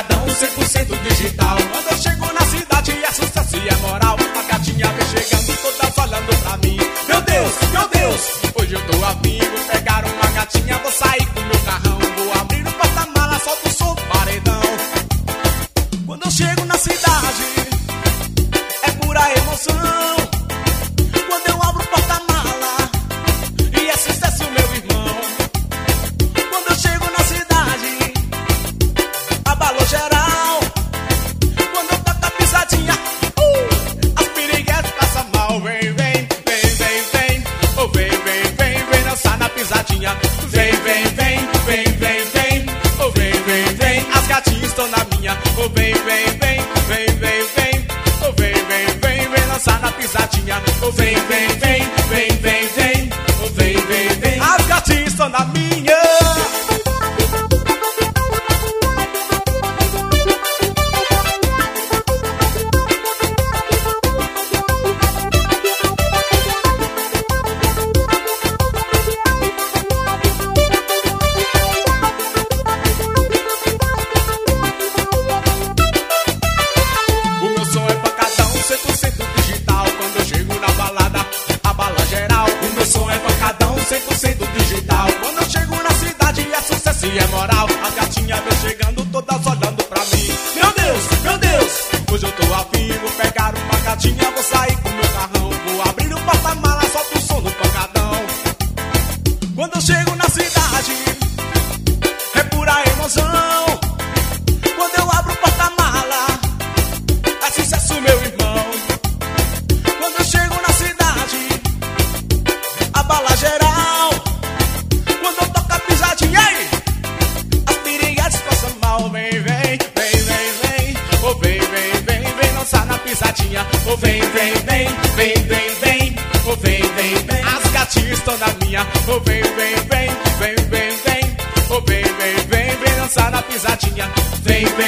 pancadão 100% digital. Quando eu chego na cidade é sucesso e é moral. A gatinha vem chegando todas olhando pra mim. Meu Deus, hoje eu tô afim. Vou pegar uma gatinha, vou sair com meu carrão. Vou abrir o porta-mala, solto o som do paredão. Quando eu chego na cidade é pura emoção. Quando eu abro o porta-mala e é sucesso, meu irmão. Quando eu chego na cidade abalou geral. Quando eu toco a pisadinha, as piriguetes passam mal. Vem, vem, vem, vem, vem. Oh, vem, vem, vem, vem dançar na pisadinha. Vem, vem, vem, vem, vem, vem. Oh, vem, vem, vem. As gatinhas estão na minha. Oh, vem, vem, vem, vem, vem, vem. Oh, vem, vem, vem, vem dançar na pisadinha. Oh, vem, vem, vem, vem, vem, vem. Oh, vem, vem, vem. As gatinhas estão na minha. O meu som é pancadão 100% digital. Quando eu chego na balada, abala geral. O meu som é pancadão 100% digital. Quando eu chego na cidade é sucesso e é moral. As gatinhas vem chegando todas olhando pra mim. Meu Deus, hoje eu tô afim. Vou pegar uma gatinha, vou sair com meu carrão. Vou abrir o porta-mala, solto o som do pancadão. Quando eu chego na cidade é pura emoção. Quando eu abro o porta-mala é sucesso, meu irmão. Quando eu chego na cidade abala geral. Quando eu toco a pisadinha, ei, as piriguetes passam mal. Vem, vem, vem, vem, vem. Oh, vem, vem, vem, vem dançar na pisadinha. Oh, vem, vem, vem, vem, vem, vem. Oh, vem, vem, vem. As gatinhas estão na minha. Oh, vem, vem, vem, vem, vem, vem. Oh, vem, vem, vem, vem dançar na pisadinha. Vem, vem.